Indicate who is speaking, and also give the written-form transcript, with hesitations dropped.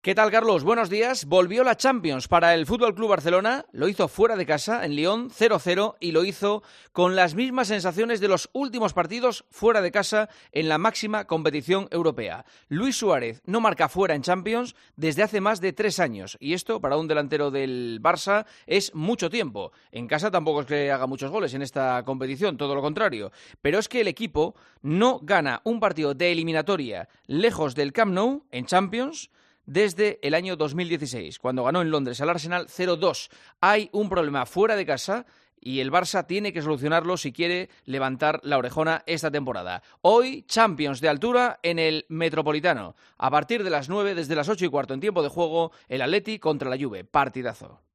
Speaker 1: ¿Qué tal, Carlos? Buenos días. Volvió la Champions para el Fútbol Club Barcelona. Lo hizo fuera de casa, en Lyon, 0-0, y lo hizo con las mismas sensaciones de los últimos partidos fuera de casa en la máxima competición europea. Luis Suárez no marca fuera en Champions desde hace más de 3 años, y esto para un delantero del Barça es mucho tiempo. En casa tampoco es que haga muchos goles en esta competición, todo lo contrario. Pero es que el equipo no gana un partido de eliminatoria lejos del Camp Nou en Champions desde el año 2016, cuando ganó en Londres al Arsenal 0-2. Hay un problema fuera de casa y el Barça tiene que solucionarlo si quiere levantar la orejona esta temporada. Hoy, Champions de altura en el Metropolitano. A partir de las 9, desde las 8:15 en tiempo de juego, el Atleti contra la Juve. Partidazo.